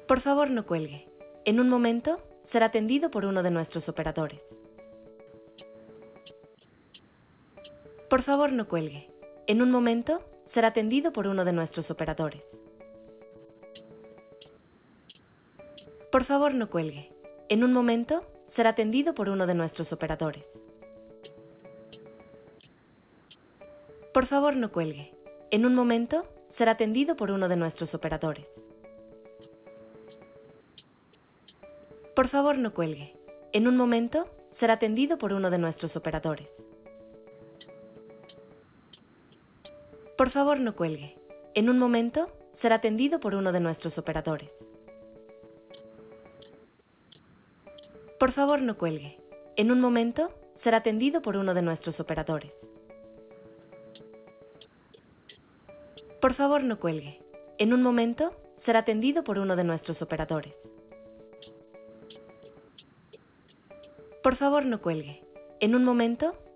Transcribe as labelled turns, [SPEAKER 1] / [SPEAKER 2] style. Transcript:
[SPEAKER 1] Por favor, no cuelgue. En un momento, será atendido por uno de nuestros operadores. Por favor, no cuelgue. En un momento, será atendido por uno de nuestros operadores. Por favor, no cuelgue. En un momento, será atendido por uno de nuestros operadores. Por favor, no cuelgue. En un momento, será atendido por uno de nuestros operadores. Por favor, no cuelgue. En un momento, será atendido por uno de nuestros operadores. Por favor, no cuelgue. En un momento, será atendido por uno de nuestros operadores. Por favor, no cuelgue. En un momento, será atendido por uno de nuestros operadores. Por favor, no cuelgue. En un momento, será atendido por uno de nuestros operadores. Por favor, no cuelgue. En un momento,